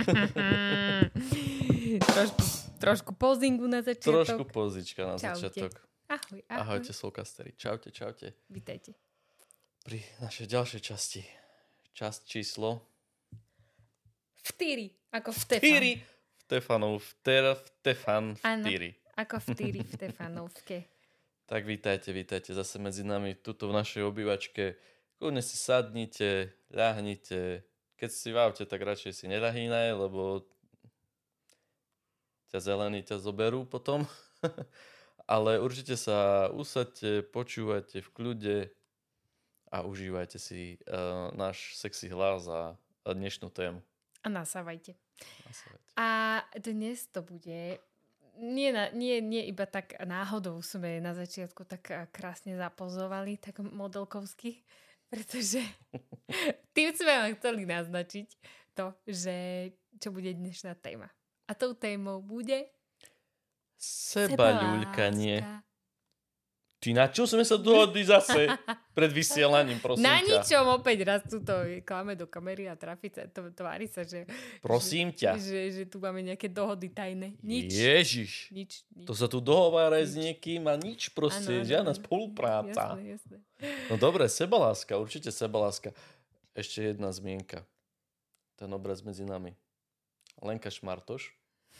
trošku pozingu na začiatok. Trošku pozička na Čaute. začiatok. Ahoj. Ahojte, soulcastery. Čaute. Vítajte. Pri našej ďalšej časti. Časť číslo... Vtýri, ako Štefan. Vtýri. Štefan Vtýri. Ako vtýri v Štefanovke. Tak vítajte zase medzi nami tuto v našej obývačke. Kľudne si sadnite, ľahnite. Keď si v aute, tak radšej si neľahínaj, lebo ťa zelení ťa zoberú potom. Ale určite sa usaďte, počúvajte v kľude a užívajte si náš sexy hlas a dnešnú tému. A nasávajte. A dnes to bude... Nie iba tak náhodou sme na začiatku tak krásne zapozovali, tak modelkovsky, pretože tým sme vám chceli naznačiť to, že čo bude dnešná téma. A tou témou bude... Sebaľuľkanie. Ty na čo sme sa dohodli zase pred vysielaním, prosím na ťa? Na ničom opäť raz tuto klame do kamery a tvári sa, že... Prosím ťa. Že tu máme nejaké dohody tajné. Nič. Ježiš. Nič. To sa tu dohovára s niekým a nič proste. Žiadna spolupráca. Jasné. No dobre, sebaláska. Určite sebaláska. Ešte jedna zmienka. Ten obraz medzi nami. Lenka Šmartoš.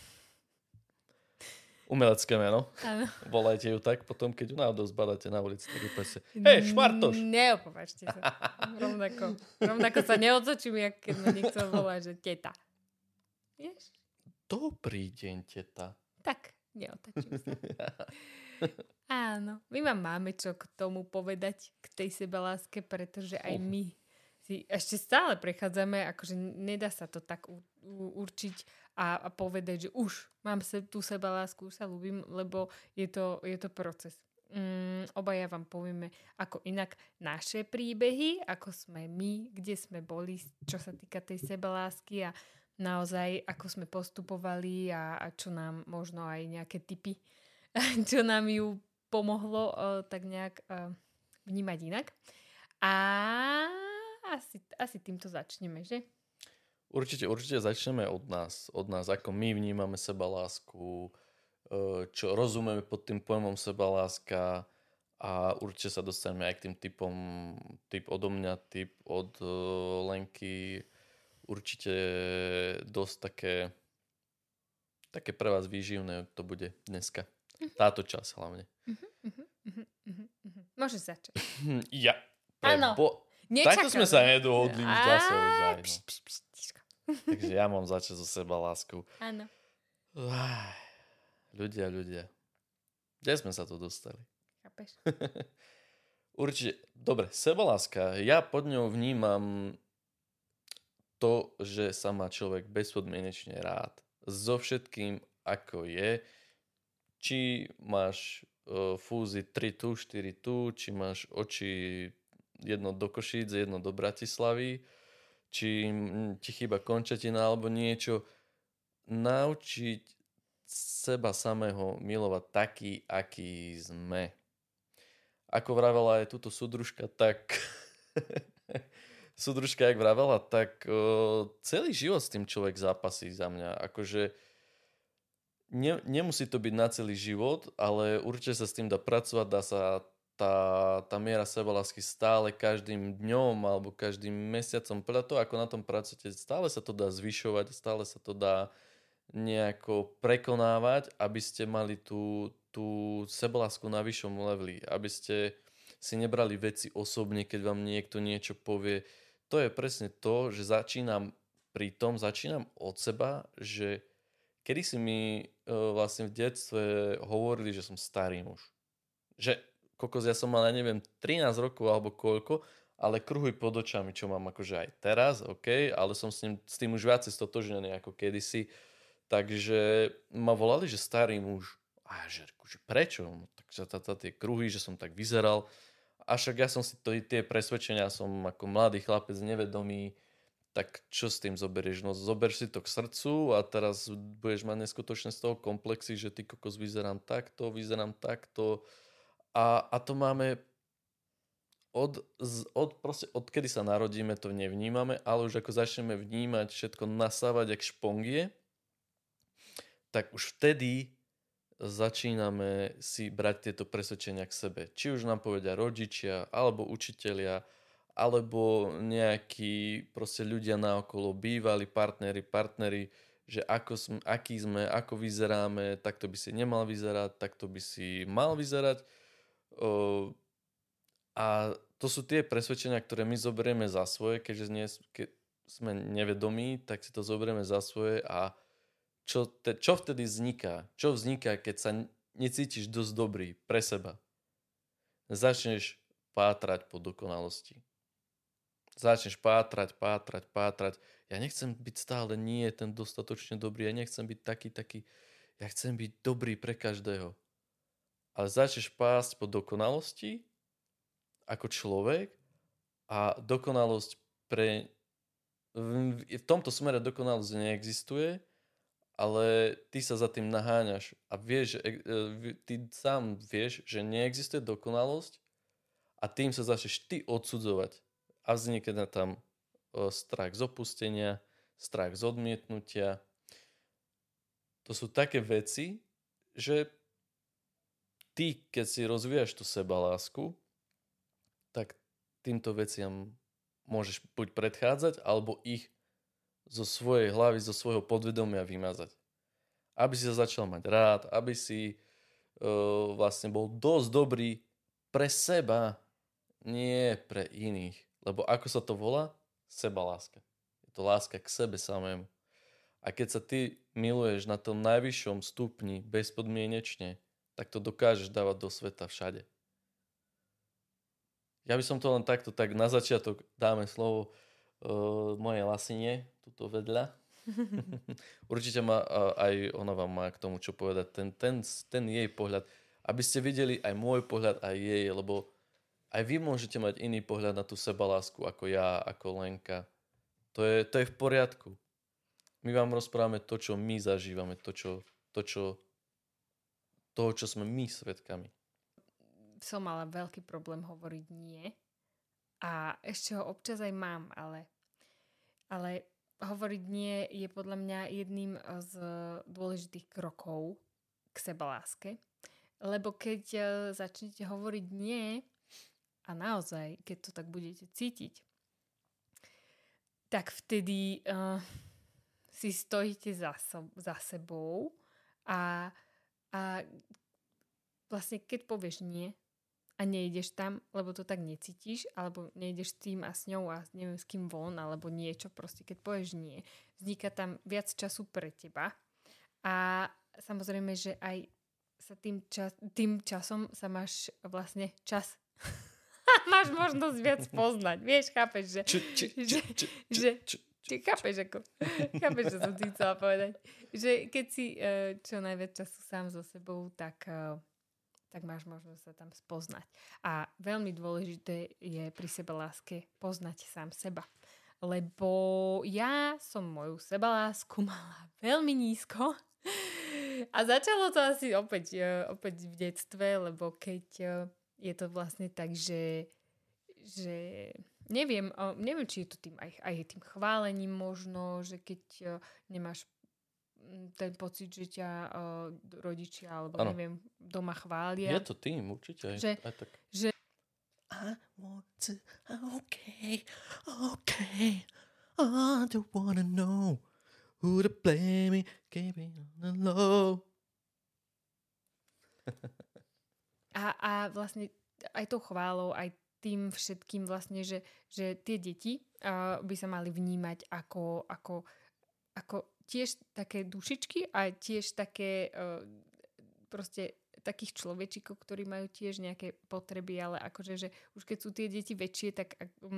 Umelecké meno. Áno. Volajte ju tak potom, keď ju náhodou zbadáte na ulici. Tak upese. Hej, Šmartoš! Neopovažte sa. Rovnako sa neodsočím, jak keď ma niekto volá, že teta. Vieš? Dobrý deň, teta. Tak, neotočím sa. Áno. My vám máme čo k tomu povedať, k tej sebaláske, pretože aj my si ešte stále prechádzame, akože nedá sa to tak určiť a povedať, že už mám tú sebalásku, už sa ľúbim, lebo je to proces. Obaja vám povieme ako inak naše príbehy, ako sme my, kde sme boli, čo sa týka tej sebalásky a naozaj ako sme postupovali a čo nám možno aj nejaké tipy, čo nám ju pomohlo tak nejak vnímať inak. A asi týmto začneme, že? Určite začneme od nás, ako my vnímame sebalásku, čo rozumieme pod tým pojmom sebaláska a určite sa dostaneme aj k tým typom, typ odo mňa, typ od Lenky, určite dosť také pre vás výživné to bude dneska. Táto časť hlavne. Môžeš začať. Ja. Áno. Takto sme sa nedohodli už zase. Tiško. Takže ja mám začať so sebaláskou. Áno. Ľudia. Kde sme sa tu dostali? Chápeš? Určite. Dobre, sebaláska. Ja pod ňou vnímam to, že sa má človek bezpodmienečne rád. So všetkým, ako je. Či máš fúzy 3 tu, 4 tu, či máš oči jedno do Košíc, jedno do Bratislavy, či ti chýba končatina alebo niečo. Naučiť seba samého milovať taký, aký sme. Ako vravela aj túto súdružka, tak súdružka, jak vravela, tak celý život s tým človek zápasí za mňa. Akože nemusí to byť na celý život, ale určite sa s tým dá pracovať, dá sa tá miera sebalásky stále každým dňom alebo každým mesiacom, podľa toho, ako na tom pracujete, stále sa to dá zvyšovať, stále sa to dá nejako prekonávať, aby ste mali tú sebalásku na vyššom leveli, aby ste si nebrali veci osobne, keď vám niekto niečo povie. To je presne to, že začínam od seba, že kedy si mi vlastne v detstve hovorili, že som starý muž. Že kokos, ja som mal, 13 rokov alebo koľko, ale kruhuj pod očami, čo mám akože aj teraz, OK, ale som s tým už viacej stotožnený ako kedysi. Takže ma volali, že starý muž. A ja, že prečo? No, takže tie kruhy, že som tak vyzeral. A však ja som si tie presvedčenia, som ako mladý chlapec nevedomý, tak čo s tým zoberieš? No zober si to k srdcu a teraz budeš mať neskutočne z toho komplexy, že ty kokos vyzerám takto. A to máme proste odkedy sa narodíme, to nevnímame, ale už ako začneme vnímať všetko nasávať jak špongie, tak už vtedy začíname si brať tieto presvedčenia k sebe. Či už nám povedia rodičia, alebo učitelia, alebo nejakí proste ľudia naokolo, bývalí partneri, že aký sme, ako vyzeráme, takto by si nemal vyzerať, takto by si mal vyzerať. A to sú tie presvedčenia, ktoré my zoberieme za svoje, keďže keď sme nevedomí, tak si to zoberieme za svoje a čo vtedy vzniká? Čo vzniká, keď sa necítiš dosť dobrý pre seba? Začneš pátrať po dokonalosti. Začneš pátrať. Ja nechcem byť stále ten dostatočne dobrý. Ja nechcem byť taký. Ja chcem byť dobrý pre každého. Ale začneš pásť po dokonalosti ako človek a dokonalosť v tomto smere dokonalosť neexistuje, ale ty sa za tým naháňaš a vieš, ty sám vieš, že neexistuje dokonalosť a tým sa začneš ty odsudzovať. A vznikne tam strach z opustenia, strach z odmietnutia. To sú také veci, že ty, keď si rozvíjaš tú sebalásku, tak týmto veciam môžeš buď predchádzať, alebo ich zo svojej hlavy, zo svojho podvedomia vymazať. Aby si sa začal mať rád, aby si vlastne bol dosť dobrý pre seba, nie pre iných. Lebo ako sa to volá? Sebaláska. Je to láska k sebe samému. A keď sa ty miluješ na tom najvyššom stupni bezpodmienečne, tak to dokážeš dávať do sveta všade. Ja by som to len takto, tak na začiatok dáme slovo mojej Lasine, tuto vedľa. Určite aj ona vám má k tomu čo povedať, ten jej pohľad. Aby ste videli aj môj pohľad, aj jej, lebo aj vy môžete mať iný pohľad na tú sebalásku ako ja, ako Lenka. To je v poriadku. My vám rozprávame to, čo my zažívame, toho, čo sme my svedkami. Som mala veľký problém hovoriť nie. A ešte ho občas aj mám, ale hovoriť nie je podľa mňa jedným z dôležitých krokov k sebaláske. Lebo keď začnete hovoriť nie a naozaj, keď to tak budete cítiť, tak vtedy si stojíte za sebou a vlastne keď povieš nie a nejdeš tam, lebo to tak necítiš, alebo nejdeš s tým a s ňou a neviem s kým von, alebo niečo, proste keď povieš nie, vzniká tam viac času pre teba a samozrejme, že aj sa tým časom sa máš vlastne čas máš možnosť viac poznať, vieš, chápeš, chápeš, čo som ti chcela povedať, že keď si čo najviac času sám so sebou, tak máš možnosť sa tam spoznať. A veľmi dôležité je pri sebaláske poznať sám seba. Lebo ja som moju sebalásku mala veľmi nízko a začalo to asi opäť v detstve, lebo keď je to vlastne tak, že neviem, či je to tým aj tým chválením možno, že keď nemáš ten pocit, že ťa rodičia alebo neviem, doma chvália. Je to tým, určite. Aj tak. Že I want to, okay, I don't wanna know who to blame me, keep me on the low. A vlastne aj tou chválou, aj tým všetkým vlastne, že tie deti by sa mali vnímať ako tiež také dušičky a tiež také proste takých človečikov, ktorí majú tiež nejaké potreby, ale akože, že už keď sú tie deti väčšie, tak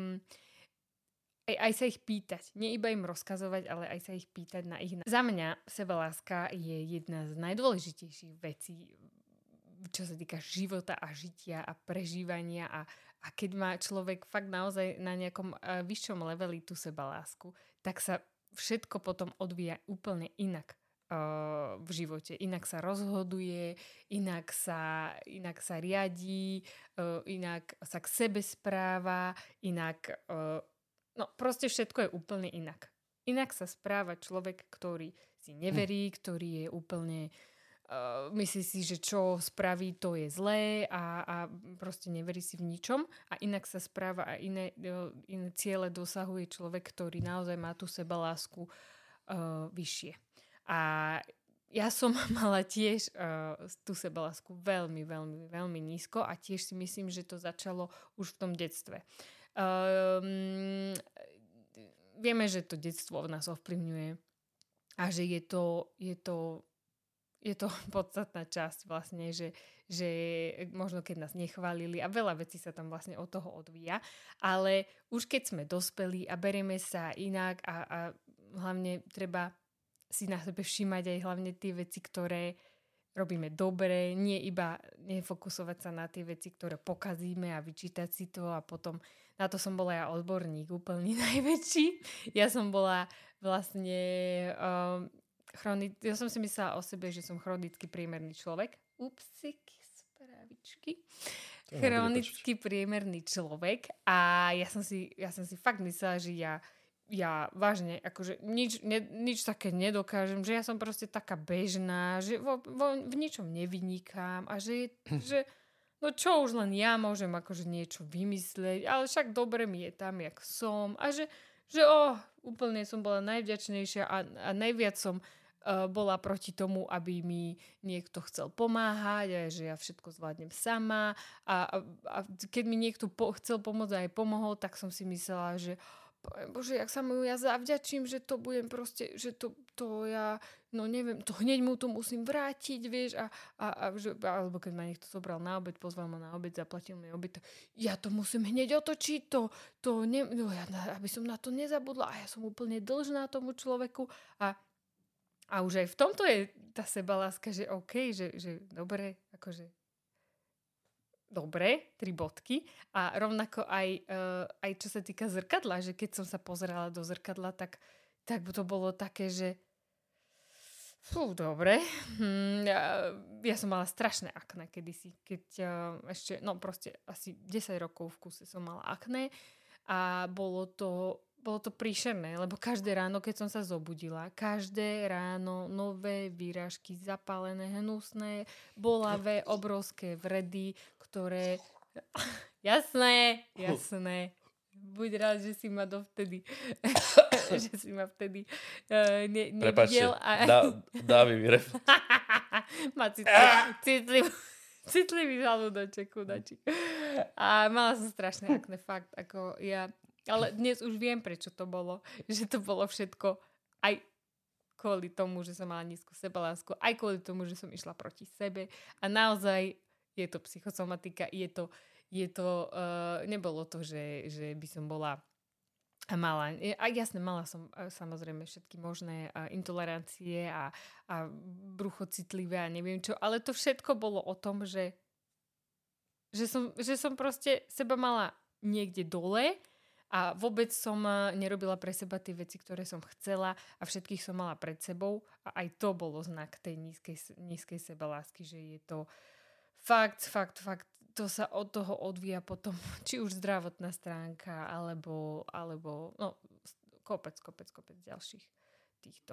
aj sa ich pýtať. Nie iba im rozkazovať, ale aj sa ich pýtať na ich... Za mňa sebaláska je jedna z najdôležitejších vecí, čo sa týka života a žitia a prežívania a keď má človek fakt naozaj na nejakom vyššom leveli tú sebalásku, tak sa všetko potom odvíja úplne inak. v živote. Inak sa rozhoduje, inak sa riadí, inak sa k sebe správa, inak... No proste všetko je úplne inak. Inak sa správa človek, ktorý si neverí, ktorý je úplne... myslí si, že čo spraví, to je zlé a proste neverí si v ničom. A inak sa správa a iné ciele dosahuje človek, ktorý naozaj má tú sebalásku vyššie. A ja som mala tiež tú sebalásku veľmi, veľmi, veľmi nízko a tiež si myslím, že to začalo už v tom detstve. Vieme, že to detstvo v nás ovplyvňuje a že je to podstatná časť vlastne, že možno keď nás nechválili a veľa vecí sa tam vlastne od toho odvíja, ale už keď sme dospelí a berieme sa inak a hlavne treba si na sebe všímať aj hlavne tie veci, ktoré robíme dobre, nie iba nefokusovať sa na tie veci, ktoré pokazíme a vyčítať si to a potom na to som bola ja odborník úplne najväčší. Ja som bola vlastne ja som si myslela o sebe, že som chronicky priemerný človek. Upsiky, správičky. Chronicky priemerný človek a ja som si fakt myslela, že ja vážne, akože nič také nedokážem, že ja som proste taká bežná, že v ničom nevynikám a že no čo už len ja môžem akože niečo vymyslieť, ale však dobre mi je tam, jak som a že úplne som bola najvďačnejšia a najviac som bola proti tomu, aby mi niekto chcel pomáhať a že ja všetko zvládnem sama a keď mi niekto chcel pomôcť a aj pomohol, tak som si myslela, že Bože, jak sa mu ja zavďačím, že to budem proste, že to ja, no neviem, to hneď mu to musím vrátiť, vieš, alebo keď ma niekto zobral na obed, pozval ma na obed, zaplatil mi obed, ja to musím hneď otočiť, aby som na to nezabudla a ja som úplne dlžná tomu človeku a už aj v tomto je tá sebaláska, že OK, že dobre, akože dobre, 3 bodky. A rovnako aj čo sa týka zrkadla, že keď som sa pozerala do zrkadla, tak to bolo také, že dobre. Ja som mala strašné akné kedysi, keď ešte, no proste asi 10 rokov v kuse som mala akné a bolo to príšerné, lebo každé ráno, keď som sa zobudila, každé ráno nové výražky, zapálené, hnusné, bolavé, obrovské vredy, ktoré... Jasné. Buď rád, že si ma dovtedy nevidel. Dávi vyref. Má citlivý žalúdoček, chudačík. A mala som strašné akné, fakt, ako ja... Ale dnes už viem, prečo to bolo. Že to bolo všetko aj kvôli tomu, že som mala nízku sebalásku, aj kvôli tomu, že som išla proti sebe. A naozaj je to psychosomatika, nebolo to, že by som bola mala. A jasne, mala som samozrejme všetky možné intolerancie a bruchocitlivé a neviem čo, ale to všetko bolo o tom, že som proste seba mala niekde dole a vôbec som nerobila pre seba tie veci, ktoré som chcela a všetkých som mala pred sebou a aj to bolo znak tej nízkej sebalásky, že je to fakt, to sa od toho odvíja potom, či už zdravotná stránka, alebo no, kopec ďalších týchto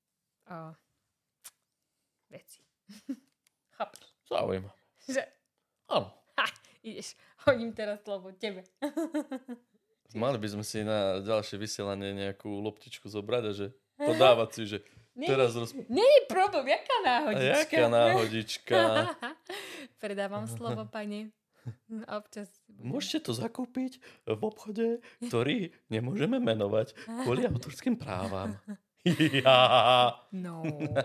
vecí. Chápeš? Zaujímavé. Že? Áno. Ideš, hodím teraz slovo tebe. Mali by sme si na ďalšie vysielanie nejakú loptičku zobrať a že podávať si, že teraz Nie je problém, jaká náhodička? A jaká náhodička? Predávam slovo, pane. Občas. Môžete to zakúpiť v obchode, ktorý nemôžeme menovať kvôli autorským právam. No.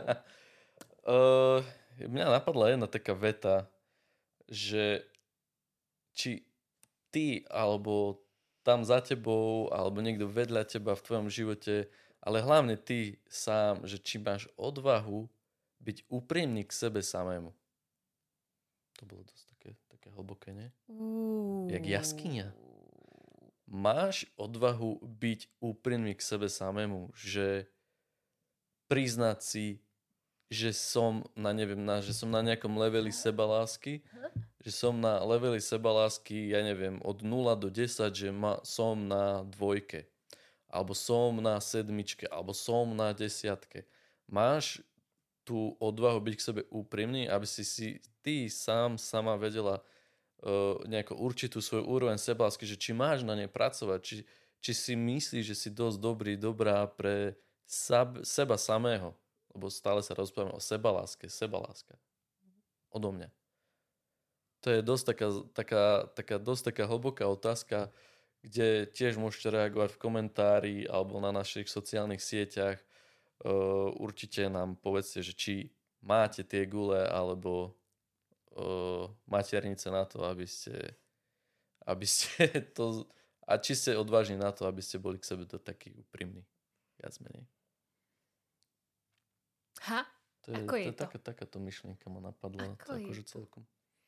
Mňa napadla jedna taká veta, že či ty alebo tam za tebou alebo niekto vedľa teba v tvojom živote, ale hlavne ty sám, že či máš odvahu byť úprimný k sebe samému. To bolo dosť také hlboké, nie? Jak jaskyňa. Máš odvahu byť úprimný k sebe samému, že priznať si že som na, neviem, že som na nejakom leveli sebalásky, že som na leveli sebalásky, ja neviem, od 0 do 10, že som na 2, alebo som na 7, alebo som na 10. Máš tú odvahu byť k sebe úprimný, aby si ty sama vedela nejakú určitú svoju úroveň sebalásky, že či máš na nej pracovať, či si myslíš, že si dosť dobrá pre seba samého. Lebo stále sa rozprávame o sebaláske. Odo mňa. To je dosť taká hlboká otázka, kde tiež môžete reagovať v komentári alebo na našich sociálnych sieťach. Určite nám povedzte, že či máte tie gule alebo maternice na to, aby ste to... A či ste odvážni na to, aby ste boli k sebe takí úprimní. Viac menej. Ako je to? Takáto myšlienka ma napadla. Akože celkom.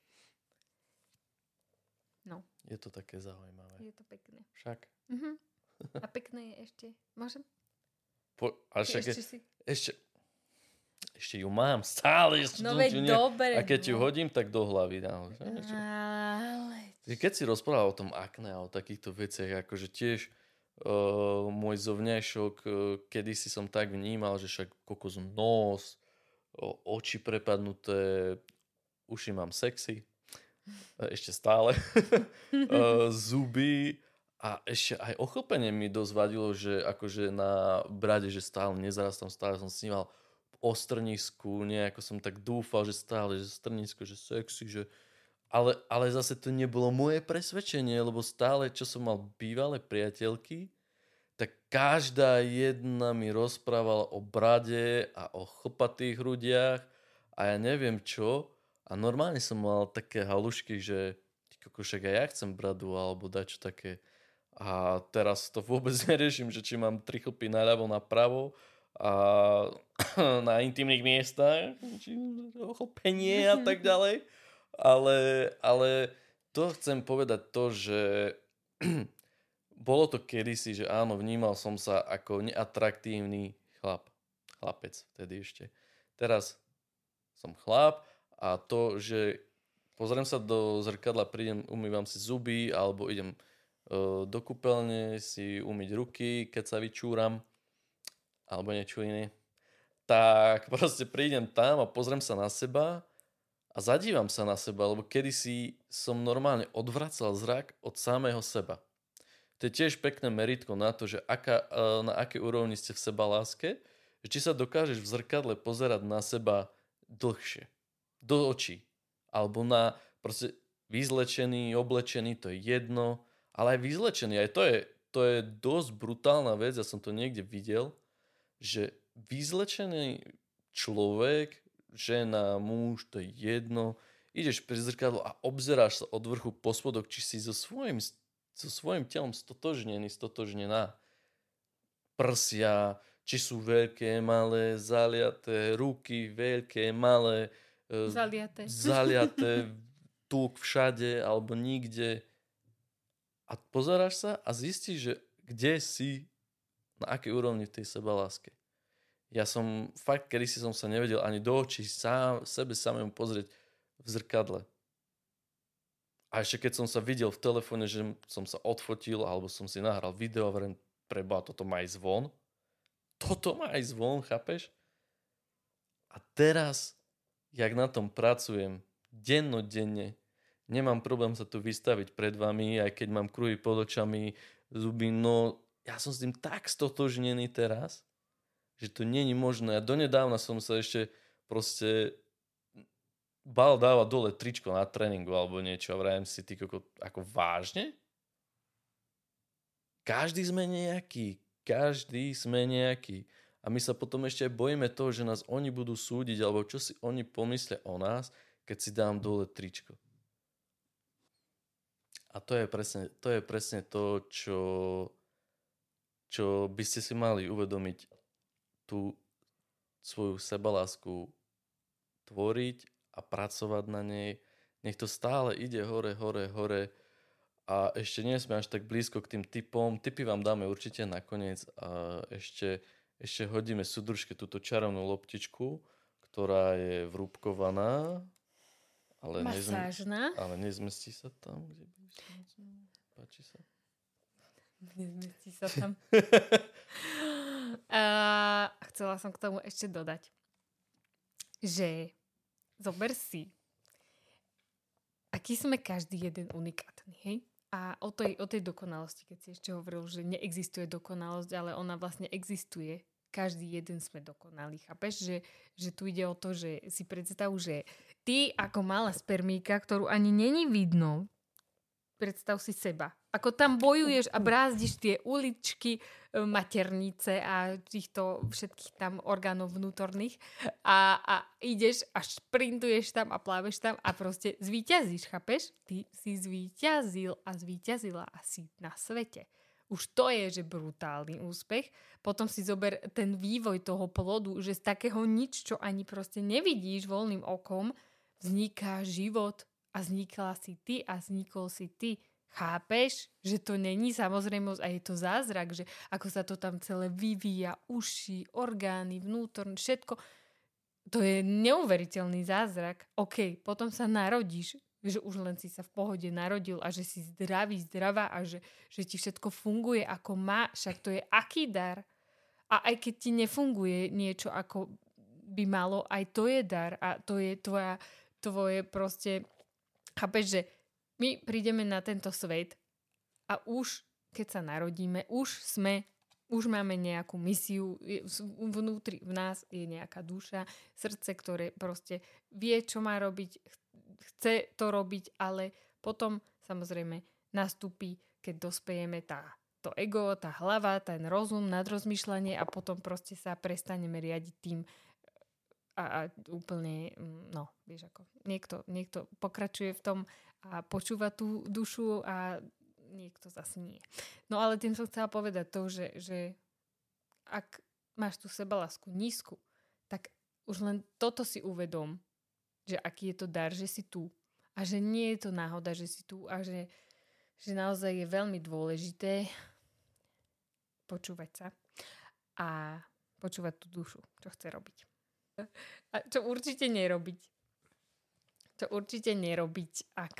No. Je to také zaujímavé. Je to pekné. Však. Uh-huh. A pekné je ešte. Môžem? Ešte ju mám stále. No veď dobre. A keď ju hodím, tak do hlavy. Keď si rozprával o tom akné a o takýchto veciach, akože tiež môj zovňajšok, kedysi som tak vnímal, že však kokos nos, oči prepadnuté, uši mám sexy, ešte stále, zuby a ešte aj ochlpenie mi dosť vadilo, že akože na brade, že stále nezarastám, stále som sníval o strnisku, nejako som tak dúfal, že stále, že strnisko, že sexy, že... Ale zase to nebolo moje presvedčenie, lebo stále, čo som mal bývalé priateľky, tak každá jedna mi rozprávala o brade a o chlpatých hrudiach a ja neviem čo. A normálne som mal také halušky, že však aj ja chcem bradu alebo dačo také. A teraz to vôbec neriešim, že či mám 3 chlpy naľavo, napravo a na intimných miestach, či ochlpenie a tak ďalej. Ale to chcem povedať to, že bolo to kedysi, že áno, vnímal som sa ako neatraktívny chlapec vtedy ešte. Teraz som chlap a to, že pozriem sa do zrkadla, prídem, umývam si zuby alebo idem do kúpeľne si umyť ruky, keď sa vyčúram alebo niečo iné, tak proste prídem tam a pozriem sa na seba a zadívam sa na seba, lebo kedysi som normálne odvracal zrak od samého seba. To je tiež pekné meritko na to, že na akej úrovni ste v sebaláske, že či sa dokážeš v zrkadle pozerať na seba dlhšie, do očí, alebo na proste vyzlečený, oblečený, to je jedno, ale aj vyzlečený, aj to je dosť brutálna vec, ja som to niekde videl, že vyzlečený človek, žena, muž, to je jedno. Ideš pri zrkadlo a obzeráš sa od vrchu po spodok, či si so svojím telom stotožnená. Prsia, či sú veľké, malé, zaliaté, ruky veľké, malé, zaliaté, tuk všade alebo nikde. A pozeráš sa a zistíš, že kde si, na akej úrovni v tej sebaláske. Ja som fakt, kedysi som sa nevedel ani do očí sebe samému pozrieť v zrkadle. A ešte keď som sa videl v telefóne, že som sa odfotil alebo som si nahral video a verím, preba, toto má ísť von. Toto má ísť von, chápeš? A teraz, jak na tom pracujem, dennodenne, nemám problém sa tu vystaviť pred vami, aj keď mám kruhy pod očami, zuby, no ja som s tým tak stotožnený teraz, že to není možné. A donedávna som sa ešte proste bál dávať dole tričko na tréningu alebo niečo a vrajem si, ty ako vážne? Každý sme nejaký. A my sa potom ešte aj bojíme toho, že nás oni budú súdiť alebo čo si oni pomyslia o nás, keď si dám dole tričko. A to je presne to, čo by ste si mali uvedomiť, tú svoju sebalásku tvoriť a pracovať na nej. Nech to stále ide hore a ešte nie sme až tak blízko k tým typom. Typy vám dáme určite nakoniec a ešte hodíme súdružke túto čarovnú loptičku, ktorá je vrúbkovaná, ale, Masážna. ale nezmestí sa tam, kde by sa... Páči sa? Nezmestí sa tam. Chcela som k tomu ešte dodať, že zober si, aký sme každý jeden unikátny, hej? A o tej dokonalosti, keď si ešte hovoril, že neexistuje dokonalosť, ale ona vlastne existuje. Každý jeden sme dokonalí. Chápeš, že tu ide o to, že si predstav, že ty ako malá spermíka, ktorú ani není vidno, predstav si seba. Ako tam bojuješ a brázdiš tie uličky, maternice a týchto všetkých tam orgánov vnútorných a ideš a šprintuješ tam a pláveš tam a proste zvíťazíš, chápeš? Ty si zvíťazil a zvíťazila asi na svete. Už to je, že brutálny úspech. Potom si zober ten vývoj toho plodu, že z takého nič, čo ani proste nevidíš voľným okom, vzniká život a vznikla si ty a vznikol si ty. Chápeš, že to není samozrejmosť a je to zázrak, že ako sa to tam celé vyvíja, uši, orgány, vnútorné, všetko. To je neuveriteľný zázrak. OK, potom sa narodíš, že už len si sa v pohode narodil a že si zdravý, zdravá a že ti všetko funguje ako má, však to je aký dar. A aj keď ti nefunguje niečo ako by malo, aj to je dar a to je tvoje proste, chápeš, že my prídeme na tento svet a už, keď sa narodíme, už máme nejakú misiu, vnútri v nás je nejaká duša, srdce, ktoré proste vie, čo má robiť, chce to robiť, ale potom samozrejme nastúpi, keď dospejeme to ego, tá hlava, ten rozum, nadrozmýšľanie a potom proste sa prestaneme riadiť tým a úplne, no, vieš ako, niekto pokračuje v tom a počúva tú dušu a niekto zase nie. No ale tým som chcela povedať to, že ak máš tú sebalásku nízku, tak už len toto si uvedom, že aký je to dar, že si tu a že nie je to náhoda, že si tu a že naozaj je veľmi dôležité počúvať sa a počúvať tú dušu, čo chce robiť. A čo určite nerobiť. Ak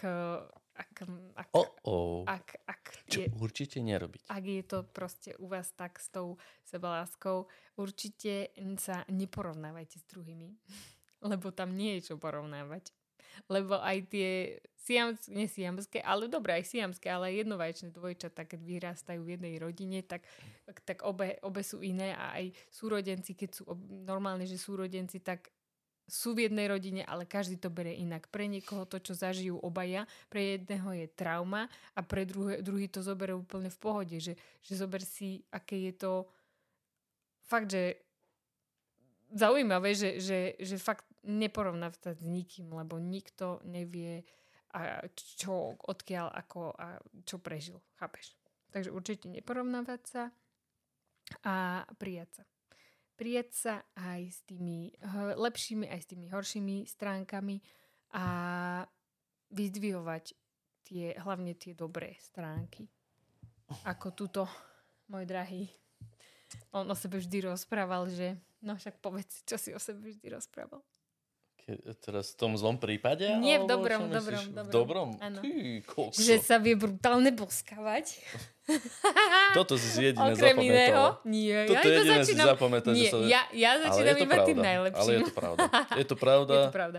určite nerobiť. Ak je to proste u vás tak s tou sebaláskou, určite sa neporovnávajte s druhými. Lebo tam nie je čo porovnávať. Lebo aj tie siamské, ale dobré, aj siamské, ale aj jednovaječné dvojčatá, keď vyrastajú v jednej rodine, tak obe sú iné a aj súrodenci, keď sú normálne, že súrodenci, tak sú v jednej rodine, ale každý to berie inak. Pre niekoho to, čo zažijú obaja, pre jedného je trauma a pre druhý to zoberie úplne v pohode. Že zober si, aké je to fakt, že zaujímavé, že fakt neporovnáv sa s nikým, lebo nikto nevie, čo, odkiaľ, ako a čo prežil. Chápeš? Takže určite neporovnávať sa a prijať sa. Prijať sa aj s tými lepšími, aj s tými horšími stránkami a vyzdvihovať hlavne tie dobré stránky. Ako tuto môj drahý, on o sebe vždy rozprával, že no však povedz, čo si o sebe vždy rozprával. Teraz v tom zlom prípade? Nie, v dobrom. V dobrom? Áno. Ty, kokso. Že sa vie brutálne boskavať. Toto si jediné okrem zapamätal. Iného? Nie. Toto ja jediné začínam... si zapamätal. Nie, ja začínam iba tým najlepším. Ale je to pravda. Je to pravda. Je to pravda.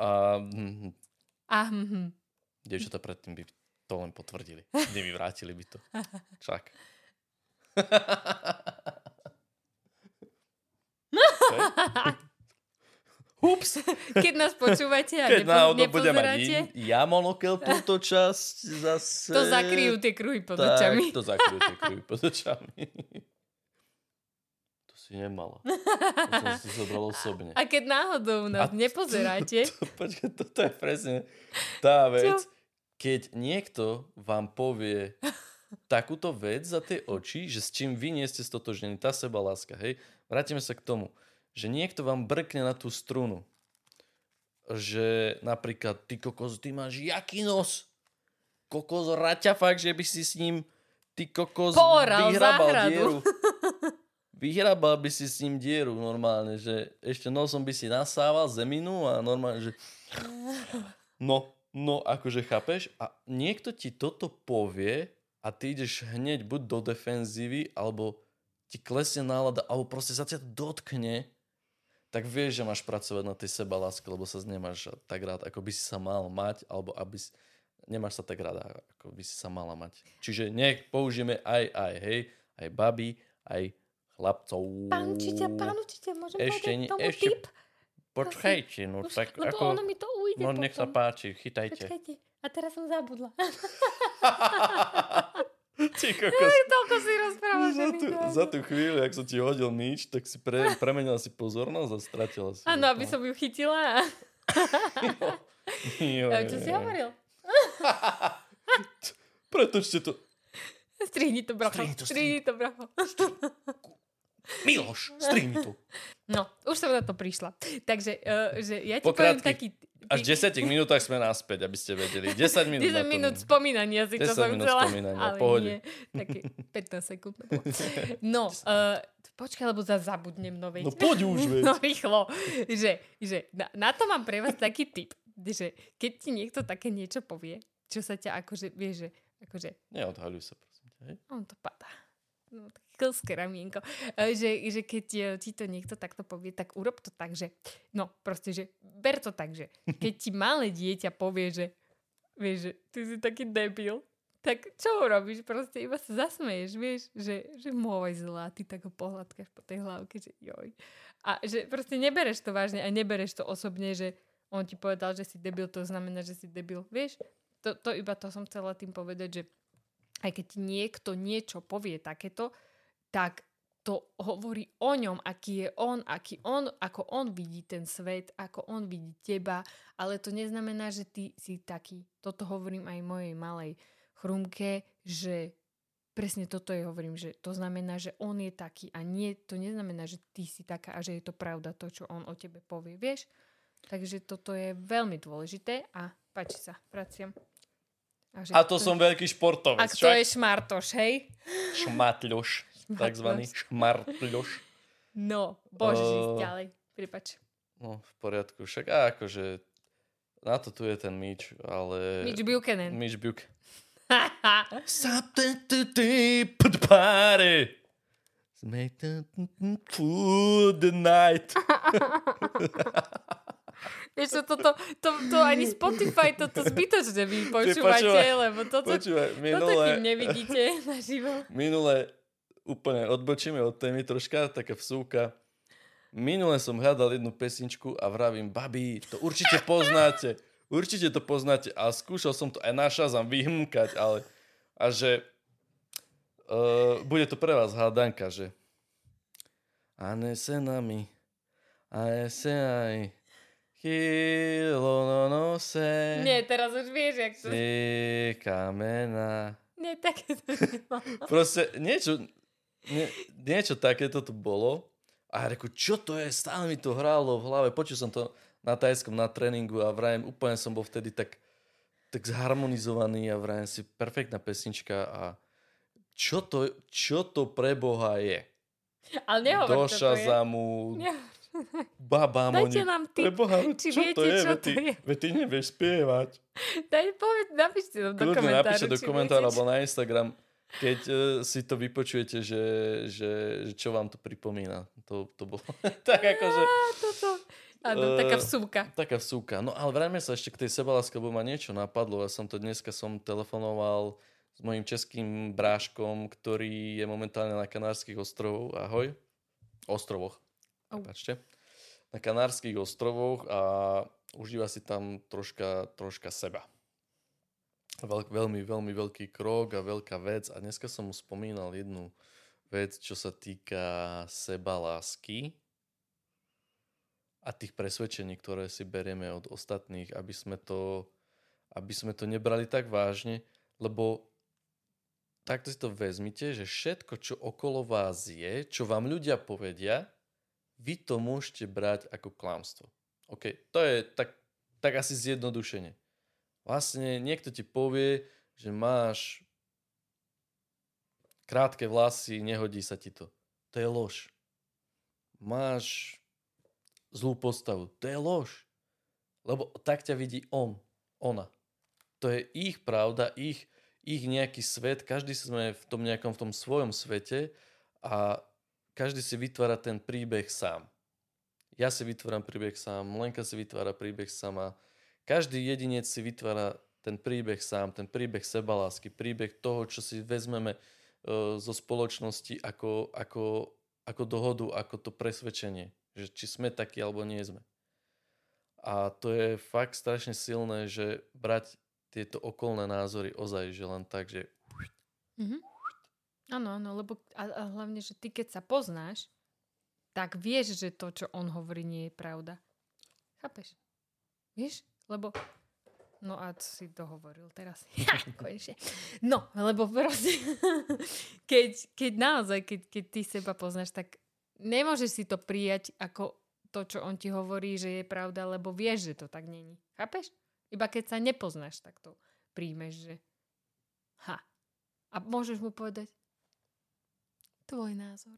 Dievčatá predtým by to len potvrdili. Nevyvrátili by to. Však. Ups. Keď nás počúvate a budem nepozeráte. mať ja monokel túto časť zase. To zakryjú tie kruhy pod očami. To zakryjú tie kruhy pod očami. To si nemala. To som si zobral osobne. A keď náhodou nás nepozeráte. Počkaj, toto je presne tá vec. Čo? Keď niekto vám povie takúto vec za tie oči, že s čím vy nie ste stotožnení, tá sebaláska, hej. Vrátime sa k tomu. Že niekto vám brkne na tú strunu. Že napríklad, ty kokos, ty máš jaký nos? Kokos raťa fakt, že by si s ním ty kokos poral vyhrabal záhradu. dieru. vyhrabal by si s ním dieru normálne, že ešte nosom by si nasával zeminu a normálne, že no, akože chápeš? A niekto ti toto povie a ty ideš hneď buď do defenzívy, alebo ti klesne nálada, alebo proste sa ťa dotkne, tak vieš, že máš pracovať na tej sebaláske, lebo sa nemáš tak rád, ako by si sa mal mať, alebo nemáš sa tak rada, ako by si sa mala mať. Čiže nech použijeme hej, aj baby, aj chlapcov. Pán učiteľ, môžem povedať tomu tip? Počkajte, no tak lebo ako... ono mi to ujde No potom. nech sa páči, chytajte. Počkajte, a teraz som zabudla. Ty kokos. Toľko si rozprávaš, že mi to... Za tú chvíľu, ak som ti hodil míč, tak si premenila si pozornosť a stratila si. Áno, aby som ju chytila. Čo si hovoril? Pretočte to. Strihni to, bracho. Miloš, strihni to. No, už som na to prišla. Takže, že ja ti Pokrátky. poviem taký... Až v 10 minútach sme naspäť, aby ste vedeli. 10 minút 10 minút spomínania si, čo 10 som minút chcela. spomínania, Ale pohode. nie, také 15 sekúnd. No, počkaj, lebo zabudnem, no veď. No poď už, veď. No rýchlo. Že na to mám pre vás taký tip, že keď ti niekto také niečo povie, čo sa ťa akože, vieš, že akože... Neodhaľuj sa, prosím ťa, hej? On to padá. No, také klské ramienko. Že keď ti to niekto takto povie, tak urob to tak, že... No, proste, že ber to tak, že keď ti malé dieťa povie, že vieš, že ty si taký debil, tak čo urobíš? Proste iba sa zasmeješ, vieš, že môj zlá, ty tak ho pohľadkáš po tej hlavke, že joj. A že proste nebereš to vážne a nebereš to osobne, že on ti povedal, že si debil, to znamená, že si debil. Vieš, to som chcela tým povedať, že aj keď niekto niečo povie takéto, tak to hovorí o ňom, aký je on, ako on vidí ten svet, ako on vidí teba, ale to neznamená, že ty si taký. Toto hovorím aj mojej malej chrumke, že presne toto hovorím, že to znamená, že on je taký a nie, to neznamená, že ty si taká a že je to pravda to, čo on o tebe povie, vieš? Takže toto je veľmi dôležité a páči sa, pracujem. A to som veľký športovec. A to je šmartoš, hej? Šmatľoš. Takzvaný šmartľoš. No, bože, ďalej. Pripač. No, v poriadku. Však akože na to tu je ten Mitch, ale... Mitch Buchanan. Mitch Buchanan. Something to put party. Make the food the night. Vieš čo, to ani Spotify toto zbytočne vy počúvate, lebo toto kým nevidíte naživo. Minule úplne odbočíme od témy troška, taká vsúka. Minule som hľadal jednu pesničku a vravím, babi, to určite poznáte. Určite to poznáte. A skúšal som to aj na Shazam vyhmkať, ale a že bude to pre vás hádanka, že a nese nami a ese aj Kilo no se. Nie, teraz už vieš, jak to... Si kamena. Nie, také to nemalo. Proste niečo takéto tu bolo. A ja reku, čo to je? Stále mi to hrálo v hlave. Počul som to na tajskom, na tréningu a vrajem, úplne som bol vtedy tak zharmonizovaný a vrajem si, perfektná pesnička a čo to pre Boha je? Ale nehovor, čo to je. Do Shazamu... Baba Dajte nám tip, Preboha, či čo viete, to je? čo to je. Veď ty nevieš spievať. Napíšte nám do komentáru. Napíšte do komentáru alebo na Instagram, keď si to vypočujete, že čo vám to pripomína. To bolo tak akože... Áno, taká vsúka. Taká vsúka. No ale vráťme sa ešte k tej sebaláske, lebo ma niečo napadlo. Ja som dneska telefonoval s mojím českým bráškom, ktorý je momentálne na Kanárskych ostrovoch. Prepáčte. Na Kanárskych ostrovoch a užíva si tam troška seba. Veľmi, veľmi veľký krok a veľká vec. A dneska som mu spomínal jednu vec, čo sa týka sebalásky a tých presvedčení, ktoré si berieme od ostatných, aby sme to nebrali tak vážne, lebo takto si to vezmite, že všetko, čo okolo vás je, čo vám ľudia povedia, vy to môžete brať ako klamstvo. OK, to je tak asi zjednodušenie. Vlastne niekto ti povie, že máš krátke vlasy, nehodí sa ti to. To je lož. máš zlú postavu. To je lož. Lebo tak ťa vidí on, ona. To je ich pravda, ich nejaký svet. Každý sme v tom nejakom v tom svojom svete a každý si vytvára ten príbeh sám. Ja si vytváram príbeh sám, Lenka si vytvára príbeh sama. Každý jedinec si vytvára ten príbeh sám, ten príbeh sebalásky, príbeh toho, čo si vezmeme zo spoločnosti ako dohodu, ako to presvedčenie. Že či sme takí, alebo nie sme. A to je fakt strašne silné, že brať tieto okolné názory ozaj, že len tak, že... Áno, lebo a hlavne, že ty keď sa poznáš, tak vieš, že to, čo on hovorí, nie je pravda. Chápeš? Vieš? Lebo... No a si to hovoril teraz. Konečne. No, lebo proste... keď naozaj, keď ty seba poznáš, tak nemôžeš si to prijať ako to, čo on ti hovorí, že je pravda, lebo vieš, že to tak není. Chápeš? Iba keď sa nepoznáš, tak to príjmeš, že a môžeš mu povedať tvoj názor.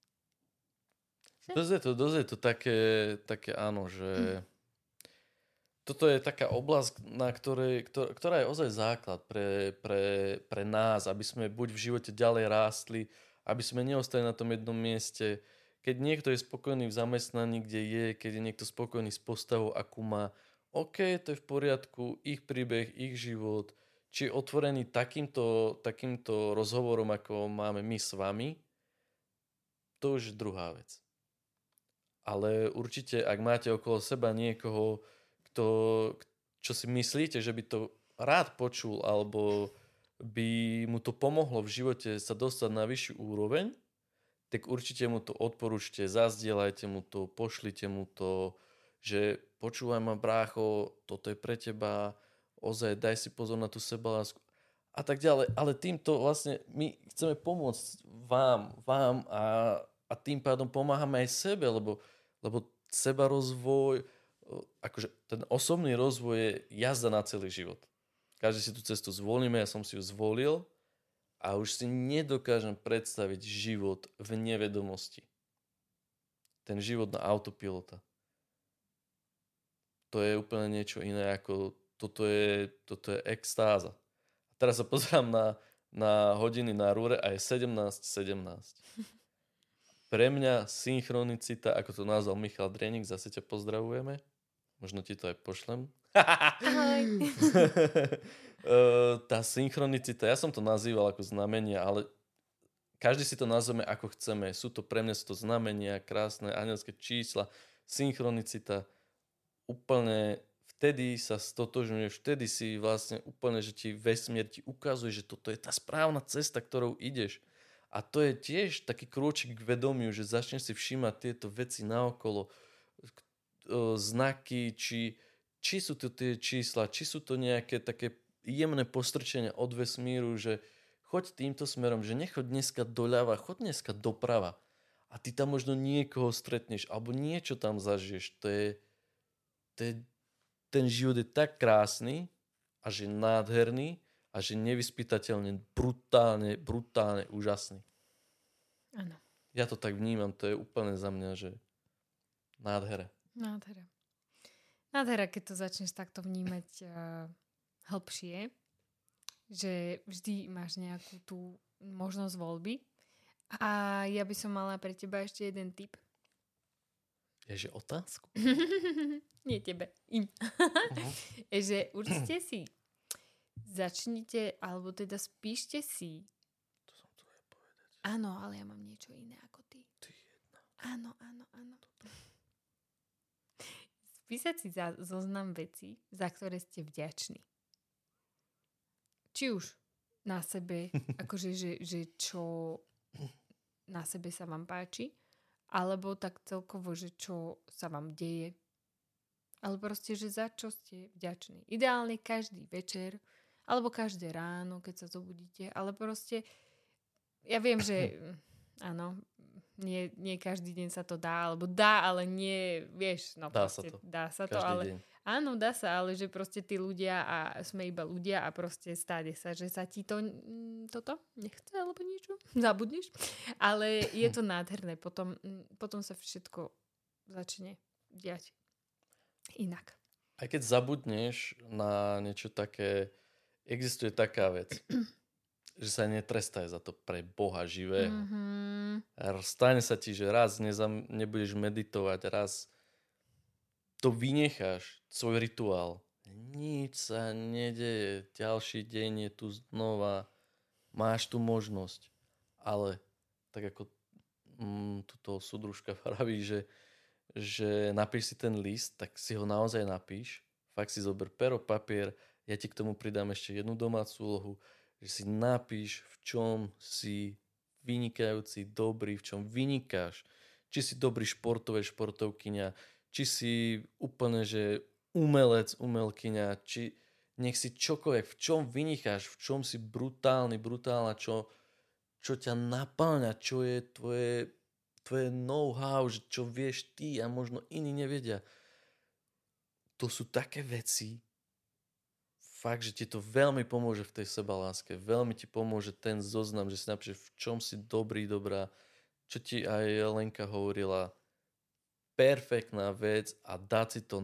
Dosť je to také áno, že toto je taká oblasť, ktorá je ozaj základ pre nás, aby sme buď v živote ďalej rástli, aby sme neostali na tom jednom mieste. Keď niekto je spokojný v zamestnaní, kde je, keď je niekto spokojný s postavou, akú má, OK, to je v poriadku, ich príbeh, ich život, či je otvorený takýmto rozhovorom, ako máme my s vami, to už je druhá vec. Ale určite, ak máte okolo seba niekoho, čo si myslíte, že by to rád počul, alebo by mu to pomohlo v živote sa dostať na vyššiu úroveň, tak určite mu to odporúčte, zazdieľajte mu to, pošlite mu to, že počúvaj ma, brácho, toto je pre teba, ozaj, daj si pozor na tú sebalásku a tak ďalej. Ale týmto vlastne my chceme pomôcť vám a tým pádom pomáhame aj sebe, lebo sebarozvoj, akože ten osobný rozvoj je jazda na celý život. Každý si tú cestu zvolíme, ja som si ju zvolil a už si nedokážem predstaviť život v nevedomosti. Ten život na autopilota. To je úplne niečo iné, ako toto je extáza. A teraz sa pozerám na hodiny na rúre a je 17:17. Pre mňa synchronicita, ako to nazval Michal Drienik, zase ťa pozdravujeme. Možno ti to aj pošlem. Tá synchronicita, ja som to nazýval ako znamenia, ale každý si to nazveme ako chceme. Sú to pre mňa sú to znamenia, krásne anielské čísla, synchronicita. Úplne vtedy sa stotožňuješ, vtedy si vlastne úplne, že ti vesmír ti ukazuje, že toto je tá správna cesta, ktorou ideš. A to je tiež taký krôčik k vedomiu, že začneš si všímať tieto veci naokolo, znaky, či sú to tie čísla, či sú to nejaké také jemné postrčenia od vesmíru, že choď týmto smerom, že nechoď dneska doľava, choď dneska doprava. A ty tam možno niekoho stretneš, alebo niečo tam zažiješ. Ten život je tak krásny a že nádherný, a že nevyspytateľne, brutálne úžasný. Áno. Ja to tak vnímam, to je úplne za mňa, že nádhera. Nádhera, keď to začneš takto vnímať hlbšie, že vždy máš nejakú tú možnosť voľby. A ja by som mala pre teba ešte jeden tip. Ježe otázku? Nie tebe, im. Že určite si začnite, alebo teda spíšte si. To som to aj povedať. Áno, ale ja mám niečo iné ako ty. Ty jedna. Áno. Spísať si zoznam vecí, za ktoré ste vďační. Či už na sebe, akože, že čo na sebe sa vám páči, alebo tak celkovo, že čo sa vám deje. Ale proste, že za čo ste vďační. Ideálne každý večer, alebo každé ráno, keď sa zobudíte, ale proste, ja viem, že áno, nie každý deň sa to dá, alebo dá, ale nie, vieš, no dá proste, sa to. Dá sa to, každý ale deň. Áno, dá sa, ale že proste tí ľudia a sme iba ľudia a proste stáde sa, že sa ti to toto nechce alebo niečo, zabudneš. Ale je to nádherné. Potom sa všetko začne diať inak. Aj keď zabudneš na niečo také, existuje taká vec, že sa netrestaj za to pre Boha živého. Stane sa ti, že raz nebudeš meditovať, raz to vynecháš, svoj rituál. Nič sa nedeje, ďalší deň je tu znova, máš tu možnosť. Ale tak ako tuto súdružka vraví, že napíš si ten list, tak si ho naozaj napíš. Fakt si zober pero, papier, ja ti k tomu pridám ešte jednu domácu úlohu, že si napíš, v čom si vynikajúci, dobrý, v čom vynikáš. Či si dobrý športovkyňa, či si úplne, že umelec, umelkyňa, či nech si čokoľvek, v čom vynikáš, v čom si brutálna, čo ťa napĺňa, čo je tvoje know-how, čo vieš ty a možno iní nevedia. To sú také veci, fakt, že ti to veľmi pomôže v tej sebaláske, veľmi ti pomôže ten zoznam, že si napíšeš, v čom si dobrý, dobrá, čo ti aj Lenka hovorila, perfektná vec a dať si to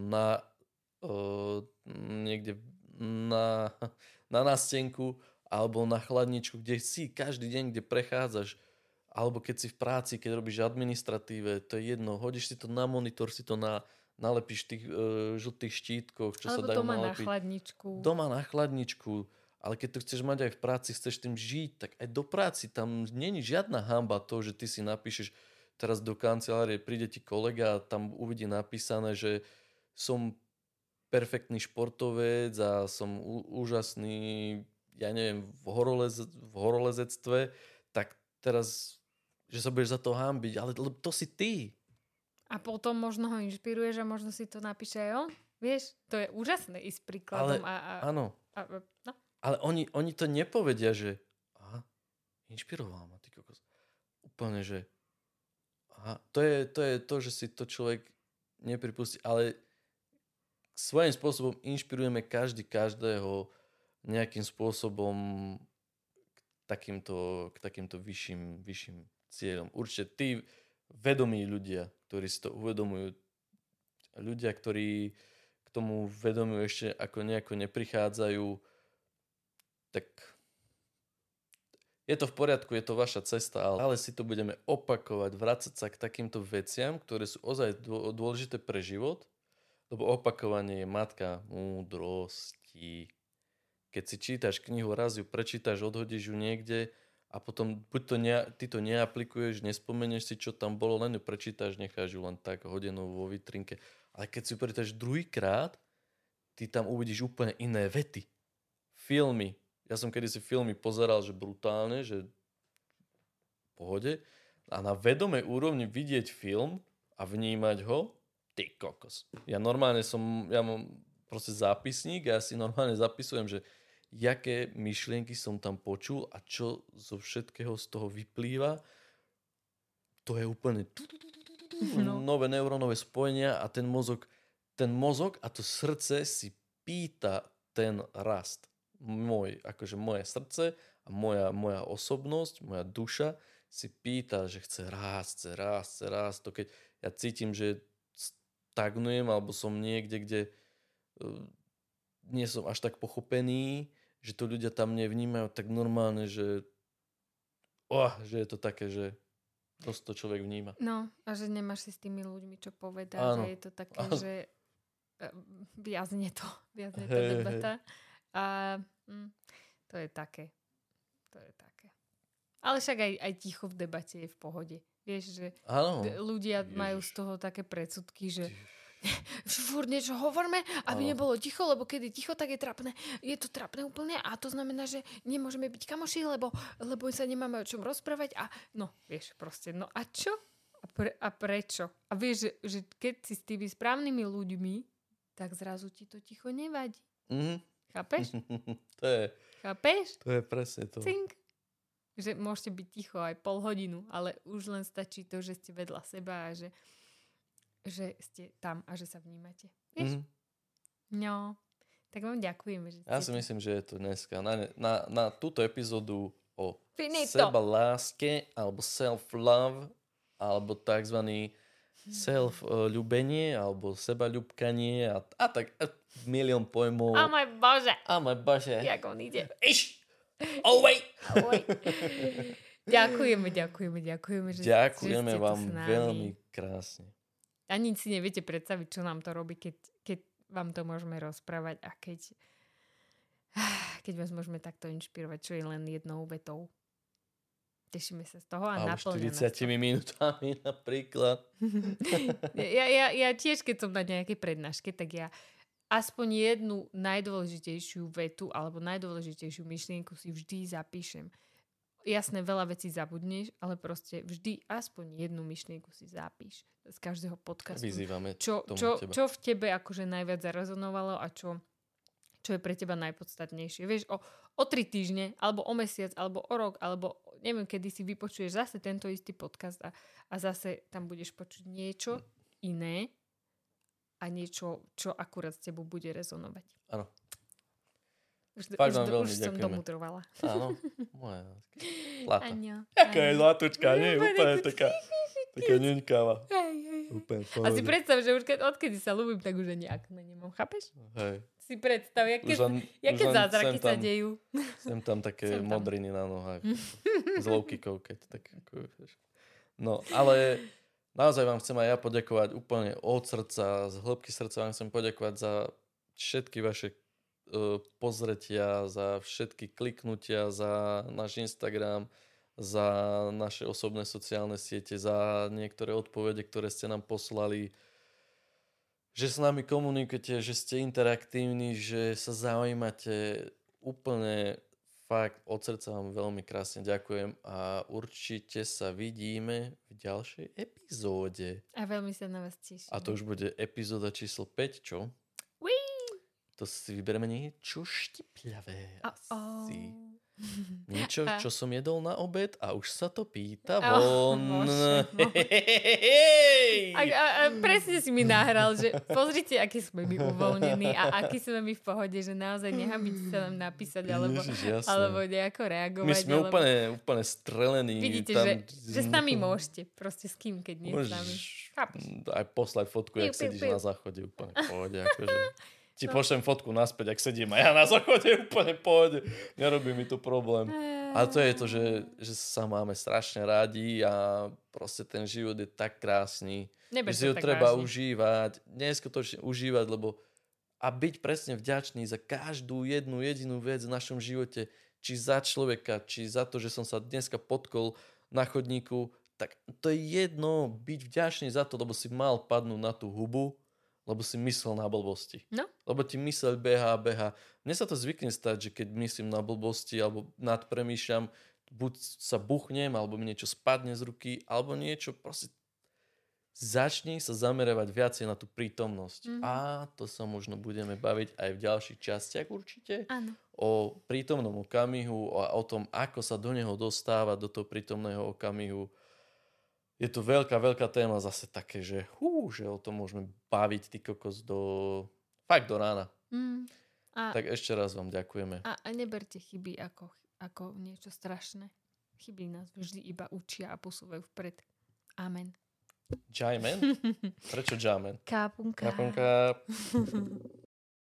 niekde na nástenku alebo na chladničku, kde si každý deň, kde prechádzaš, alebo keď si v práci, keď robíš administratíve, to je jedno, hodíš si to na monitor, si to nalepíš v tých žltých štítkoch, čo alebo sa dajú doma nalepiť. na chladničku. Doma na chladničku. Ale keď to chceš mať aj v práci, chceš tým žiť, tak aj do práci tam není žiadna hanba to, že ty si napíšeš teraz do kancelárie, príde ti kolega a tam uvidí napísané, že som perfektný športovec a som úžasný, ja neviem, v horolezectve, tak teraz, že sa budeš za to hanbiť, ale to si ty. A potom možno ho inšpiruješ a možno si to napíše aj on. Vieš, to je úžasné ísť príkladom. Áno. No. Ale oni to nepovedia, že aha, inšpiroval ma, ty kokos. Úplne, že aha, to je to, že si to človek nepripustí, ale svojím spôsobom inšpirujeme každého nejakým spôsobom k takýmto vyšším cieľom. Určite tí vedomí ľudia, ktorí si to uvedomujú, ľudia, ktorí k tomu vedomiu ešte ako nejako neprichádzajú, tak je to v poriadku, je to vaša cesta, ale si to budeme opakovať, vrácať sa k takýmto veciam, ktoré sú ozaj dôležité pre život, lebo opakovanie je matka múdrosti. Keď si čítaš knihu, raz ju prečítaš, odhodíš ju niekde a potom buď ty to neaplikuješ, nespomenieš si, čo tam bolo, len ju prečítaš, necháš ju len tak hodenú vo vitrinke. Ale keď si ju prečítaš druhýkrát, ty tam uvidíš úplne iné vety. Filmy. Ja som kedysi filmy pozeral, že brutálne, že v pohode. A na vedomej úrovni vidieť film a vnímať ho, ty kokos. Ja mám proste zápisník a ja si normálne zapisujem, že jaké myšlienky som tam počul a čo zo všetkého z toho vyplýva. To je úplne nové neurónové spojenia a ten mozog a to srdce si pýta ten rast. Moje srdce a moja osobnosť, moja duša si pýta, že chce rásť. To keď ja cítim, že stagnujem alebo som niekde, kde nie som až tak pochopený, že to ľudia tam nevnímajú tak normálne, že je to také, že dosť to človek vníma. No, a že nemáš si s tými ľuďmi čo povedať. Áno. A je to také, že viazne to debata. A to je také. Ale však aj ticho v debate je v pohode. Vieš, že ľudia majú z toho také predsudky, že furt niečo hovoríme, aby nebolo ticho, lebo keď je ticho, tak je trápne. Je to trápne úplne a to znamená, že nemôžeme byť kamoši, lebo sa nemáme o čom rozprávať a no, vieš, proste, no a čo? A prečo? A vieš, že keď si s tými správnymi ľuďmi, tak zrazu ti to ticho nevadí. Chápeš? Chápeš? To je presne to. Cink. Že môžete byť ticho aj pol hodinu, ale už len stačí to, že ste vedľa seba a že ste tam a že sa vnímate. Vieš? No, tak vám ďakujeme. Že Ja si myslím, že je to dneska na túto epizódu o Finito. sebaláske alebo self-love alebo takzvaný self-ľubenie alebo sebaľubkanie a tak milión pojmov. Oh môj Bože. Oh môj Bože. Jak on ide. Iš! Oh wait! Ďakujeme. Že Ďakujeme ste tu vám s nami. veľmi krásne. Ani si neviete predstaviť, čo nám to robí, keď vám to môžeme rozprávať a keď vás môžeme takto inšpirovať, čo je len jednou vetou. Tešíme sa z toho a naplňa nás 40 minútami napríklad. Ja tiež, keď som na nejakej prednáške, tak ja aspoň jednu najdôležitejšiu vetu alebo najdôležitejšiu myšlienku si vždy zapíšem. Jasné, veľa vecí zabudneš, ale proste vždy aspoň jednu myšlienku si zapíš z každého podcastu. Vyzývame Čo v tebe akože najviac zarezonovalo a čo je pre teba najpodstatnejšie. Vieš, o 3 týždne, alebo o mesiac, alebo o rok, alebo neviem, kedy si vypočuješ zase tento istý podcast a zase tam budeš počuť niečo iné a niečo, čo akurát s tebou bude rezonovať. Áno. Už veľmi som ďakujeme. domutrovala. Áno. Moja látka. Aňo. Jaká je látočka, nie? Úplne taká ňuňkáva. Úplne A si predstav, že už odkedy sa ľúbim, tak už ani akné nemám. Chápeš? Hej. Si predstav, jaké zázraky sa dejú. Sem tam také modriny na nohách. Z low kickov, keď tak ako, vieš. No, ale naozaj vám chcem aj ja poďakovať úplne od srdca, z hĺbky srdca vám chcem poďakovať za všetky vaše pozretia, za všetky kliknutia, za náš Instagram, za naše osobné sociálne siete, za niektoré odpovede, ktoré ste nám poslali, že s nami komunikujete, že ste interaktívni, že sa zaujímate. Úplne fakt od srdca vám veľmi krásne ďakujem a určite sa vidíme v ďalšej epizóde. A veľmi sa na vás teším. A to už bude epizóda číslo 5, čo? To si vyberieme niečo štipľavé. Asi. Niečo, čo som jedol na obed a už sa to pýta von. Presne si mi nahral, že pozrite, aký sme my uvoľnení a aký sme my v pohode, že naozaj nehambiť sa nám napísať alebo nejako reagovať. My sme úplne strelení. Vidíte, že s nami môžete. Proste s kým, keď nie s nami. Chápeš? Aj poslať fotku, jak sedíš na záchode. Úplne v pohode. Akože. Ti pošlem fotku naspäť, ak sedím a ja na záchode úplne v pohode. Nerobí mi to problém. A to je to, že sa máme strašne rádi a proste ten život je tak krásny. Že si ho treba užívať. Neskutočne užívať, lebo a byť presne vďačný za každú jednu jedinú vec v našom živote. Či za človeka, či za to, že som sa dneska potkol na chodníku. Tak to je jedno, byť vďačný za to, lebo si mal padnúť na tú hubu, lebo si myslel na blbosti. No. Lebo ti myseľ beha. Mne sa to zvykne stať, že keď myslím na blbosti alebo nadpremýšľam, buď sa buchnem, alebo mi niečo spadne z ruky, alebo niečo, proste začni sa zamerávať viacej na tú prítomnosť. A to sa možno budeme baviť aj v ďalších častiach určite. Áno. O prítomnom okamihu a o tom, ako sa do neho dostávať, do toho prítomného okamihu. Je to veľká téma zase také, že o tom môžeme baviť ty kokos fakt do rána. Tak ešte raz vám ďakujeme. A neberte chyby ako niečo strašné. Chyby nás vždy iba učia a posúvajú vpred. Amen. Jajmen? Prečo Jajmen? Kápunka. Kápunka.